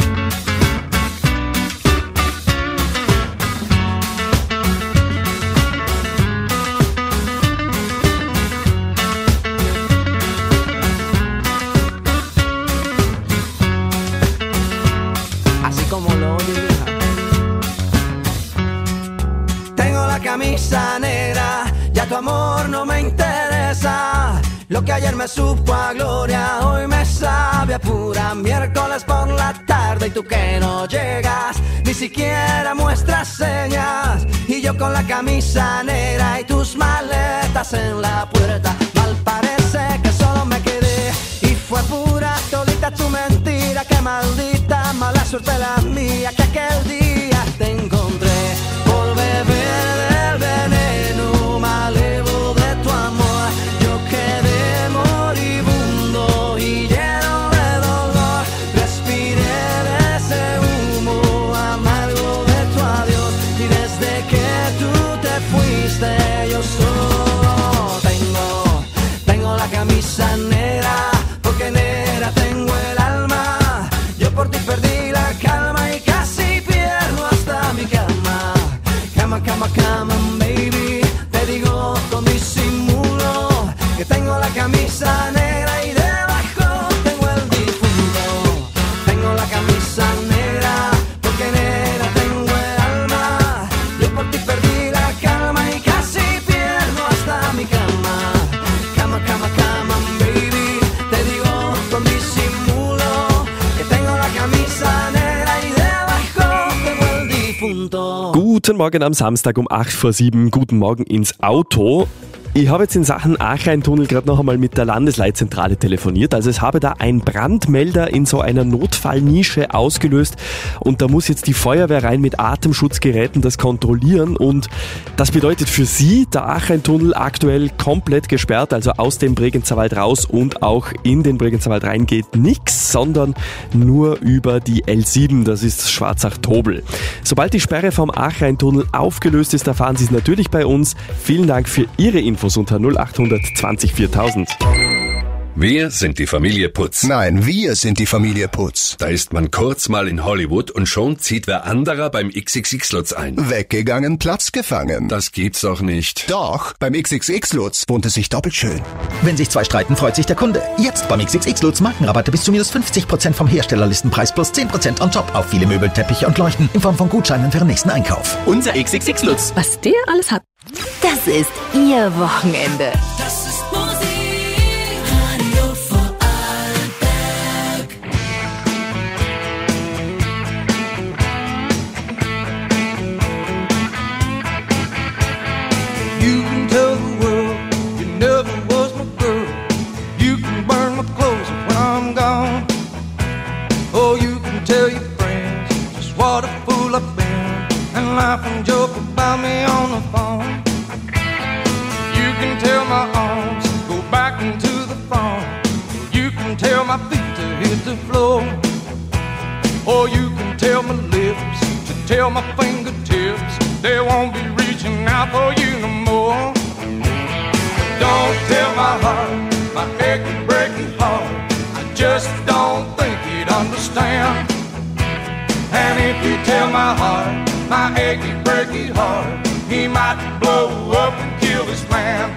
Como lo oye, tengo la camisa negra, ya tu amor no me interesa. Lo que ayer me supo a gloria, hoy me sabe a pura miércoles por la tarde. Y tú que no llegas, ni siquiera muestras señas. Y yo con la camisa negra y tus maletas en la puerta. Mal parece que solo me quedé y fue pura todita tu mentira. Que maldita mala suerte la mía que aquel día te encontré por beber del veneno malevo de tu amor. Yo quedé moribundo y lleno de dolor. Respiré de ese humo amargo de tu adiós y desde que tú te fuiste yo solo tengo, tengo la camisa negra porque negra tengo el alma. Yo por ti perdí la calma y casi pierdo hasta mi cama. Cama, cama, cama, baby. Te digo con disimulo que tengo la camisa negra y debajo tengo el difunto. Tengo la camisa negra porque negra tengo el alma. Yo por ti perdí la calma y casi pierdo hasta mi cama. Cama, cama, cama, baby. Te digo con disimulo que tengo la camisa negra y debajo tengo el difunto. Guten Morgen am Samstag um acht vor sieben. Guten Morgen ins Auto. Ich habe jetzt in Sachen Aachein-Tunnel gerade noch einmal mit der Landesleitzentrale telefoniert. Also es habe da ein Brandmelder in so einer Notfallnische ausgelöst und da muss jetzt die Feuerwehr rein mit Atemschutzgeräten das kontrollieren und das bedeutet für Sie, der Aachein-Tunnel aktuell komplett gesperrt, also aus dem Bregenzer Wald raus und auch in den Bregenzer Wald rein geht nichts, sondern nur über die L sieben, das ist Schwarzach-Tobel. Sobald die Sperre vom Aachein-Tunnel aufgelöst ist, erfahren Sie es natürlich bei uns. Vielen Dank für Ihre Infos unter null acht zwanzig viertausend. Wir sind die Familie Putz. Nein, wir sind die Familie Putz. Da ist man kurz mal in Hollywood und schon zieht wer anderer beim X X X-Lutz ein. Weggegangen, Platz gefangen. Das gibt's doch nicht. Doch, beim X X X-Lutz wohnt es sich doppelt schön. Wenn sich zwei streiten, freut sich der Kunde. Jetzt beim X X X-Lutz Markenrabatte bis zu minus fünfzig Prozent vom Herstellerlistenpreis plus zehn Prozent on top auf viele Möbel, Teppiche und Leuchten in Form von Gutscheinen für den nächsten Einkauf. Unser X X X-Lutz. Was der alles hat. Das ist Ihr Wochenende. Das ist Musik, Radio Vorarlberg. You can tell the world you never was my girl. You can burn my clothes when I'm gone. Oh, you can tell your friends just what a fool I've been and laugh and joke about me on the phone. You can tell my arms go back into the farm. You can tell my feet to hit the floor. Or you can tell my lips to tell my fingertips they won't be reaching out for you no more. Don't tell my heart, my aching, breaking heart, I just don't think you'd understand. And if you tell my heart, my achy, breaky heart, he might blow up and kill this man.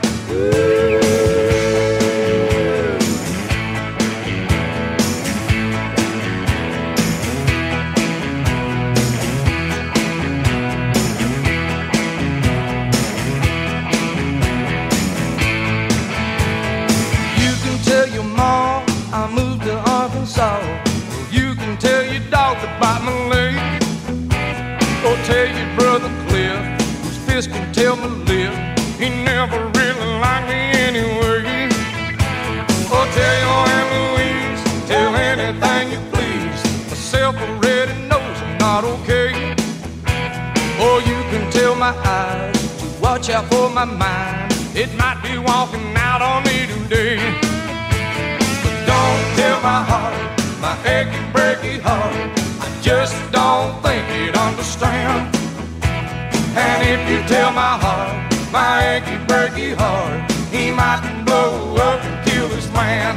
You can tell your mom I moved to Arkansas. You can tell your dog to bite my leg. Or tell your brother Cliff, whose fist can tell my lip, he never really liked me anyway. Or tell your Aunt Louise, tell anything you please, myself already knows I'm not okay. Or you can tell my eyes to watch out for my mind, it might be walking out on me today. But don't tell my heart, my achy, breaky heart, I just don't think he'd understand. And if you tell my heart, my achy, breaky heart, he might blow up and kill this man.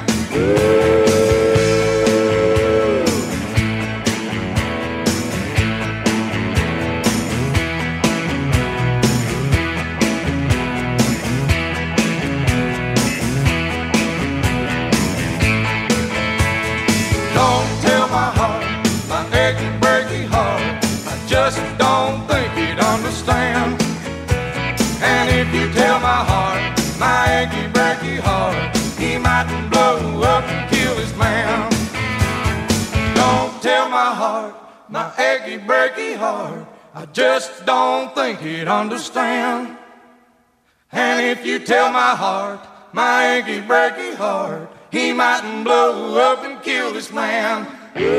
Don't tell my heart, my achy, breaky heart, I just don't think he'd understand. And if you tell my heart, my achy, breaky heart, he might blow up and kill his man. Don't tell my heart, my achy, breaky heart, I just don't think he'd understand. And if you tell my heart, my achy, breaky heart, he mightn't blow up and kill this man.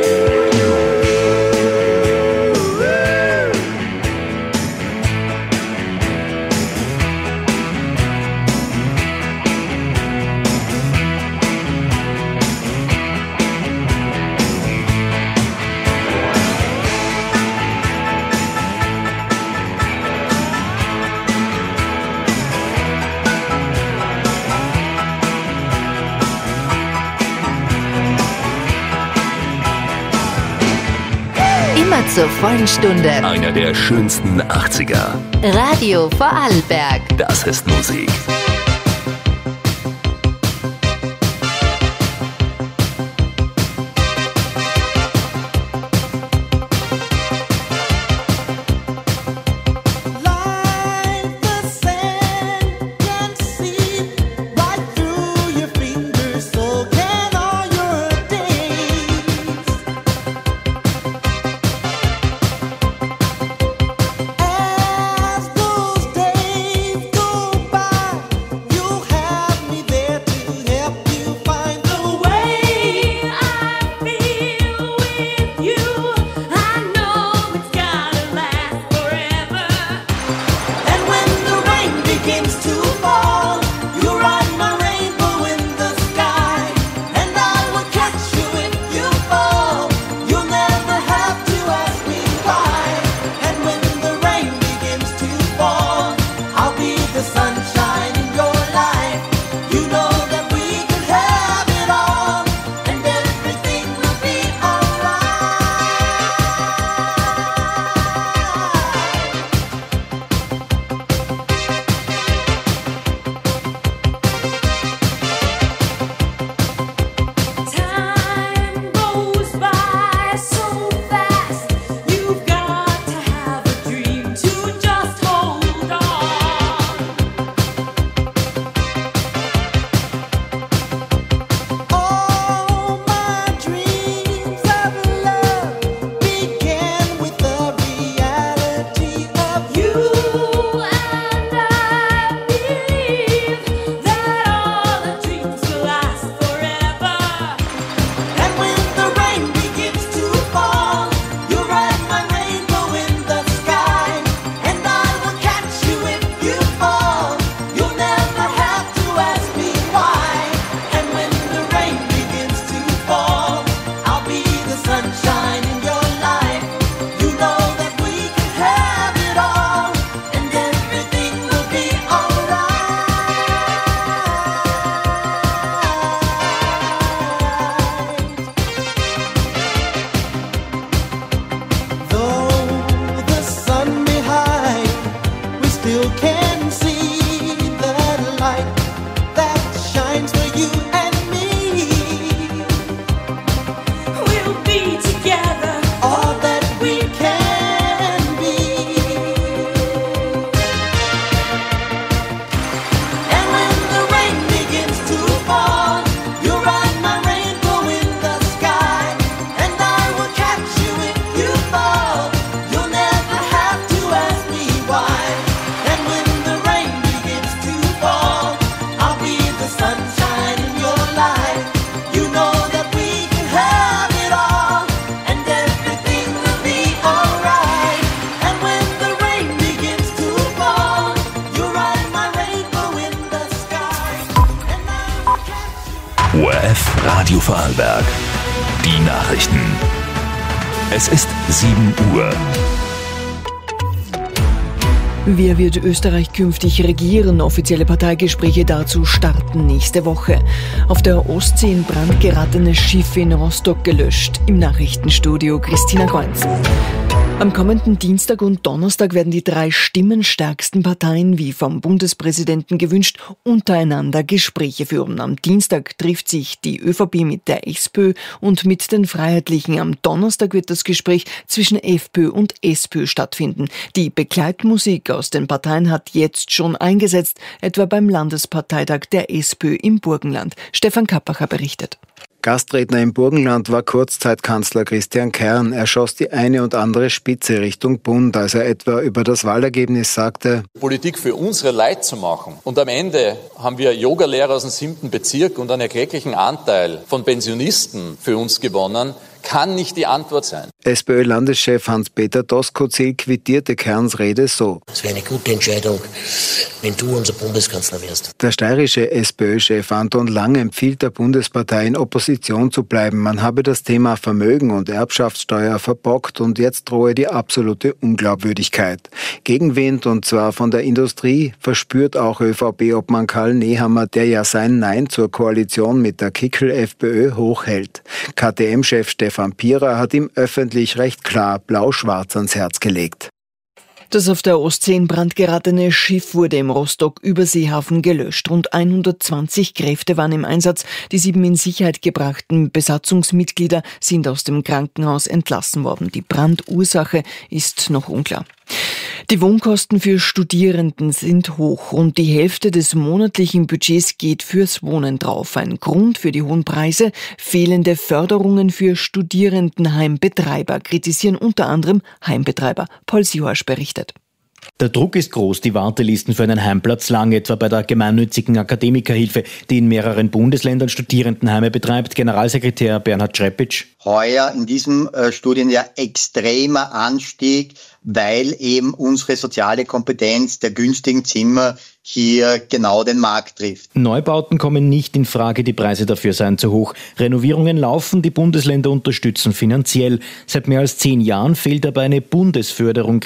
Immer zur vollen Stunde. Einer der schönsten achtziger. Radio Vorarlberg. Das ist Musik. As those days go by, Radio Vorarlberg. Die Nachrichten. Es ist sieben Uhr. Wer wird Österreich künftig regieren? Offizielle Parteigespräche dazu starten nächste Woche. Auf der Ostsee in Brand geratenes Schiff in Rostock gelöscht. Im Nachrichtenstudio Christina Kreuz. Am kommenden Dienstag und Donnerstag werden die drei stimmenstärksten Parteien, wie vom Bundespräsidenten gewünscht, untereinander Gespräche führen. Am Dienstag trifft sich die ÖVP mit der SPÖ und mit den Freiheitlichen. Am Donnerstag wird das Gespräch zwischen FPÖ und SPÖ stattfinden. Die Begleitmusik aus den Parteien hat jetzt schon eingesetzt, etwa beim Landesparteitag der SPÖ im Burgenland. Stefan Kappacher berichtet. Gastredner im Burgenland war Kurzzeitkanzler Christian Kern. Er schoss die eine und andere Spitze Richtung Bund, als er etwa über das Wahlergebnis sagte: Politik für unsere Leute zu machen. Und am Ende haben wir Yogalehrer aus dem siebten Bezirk und einen erklecklichen Anteil von Pensionisten für uns gewonnen. Kann nicht die Antwort sein. SPÖ-Landeschef Hans-Peter Doskozil quittierte Kerns Rede so: Es wäre eine gute Entscheidung, wenn du unser Bundeskanzler wärst. Der steirische SPÖ-Chef Anton Lang empfiehlt der Bundespartei, in Opposition zu bleiben. Man habe das Thema Vermögen und Erbschaftssteuer verbockt und jetzt drohe die absolute Unglaubwürdigkeit. Gegenwind, und zwar von der Industrie, verspürt auch ÖVP-Obmann Karl Nehammer, der ja sein Nein zur Koalition mit der Kickl-FPÖ hochhält. K T M-Chef Stefan Pierer hat ihm öffentlich recht klar blau-schwarz ans Herz gelegt. Das auf der Ostsee in Brand geratene Schiff wurde im Rostock-Überseehafen gelöscht. Rund hundertzwanzig Kräfte waren im Einsatz. Die sieben in Sicherheit gebrachten Besatzungsmitglieder sind aus dem Krankenhaus entlassen worden. Die Brandursache ist noch unklar. Die Wohnkosten für Studierenden sind hoch. Rund die Hälfte des monatlichen Budgets geht fürs Wohnen drauf. Ein Grund für die hohen Preise: fehlende Förderungen für Studierendenheimbetreiber, kritisieren unter anderem Heimbetreiber. Paul Siorsch berichtet. Der Druck ist groß, die Wartelisten für einen Heimplatz lang, etwa bei der gemeinnützigen Akademikerhilfe, die in mehreren Bundesländern Studierendenheime betreibt. Generalsekretär Bernhard Schreppitsch: Heuer in diesem äh, Studienjahr extremer Anstieg, weil eben unsere soziale Kompetenz der günstigen Zimmer hier genau den Markt trifft. Neubauten kommen nicht in Frage, die Preise dafür seien zu hoch. Renovierungen laufen, die Bundesländer unterstützen finanziell. Seit mehr als zehn Jahren fehlt aber eine Bundesförderung,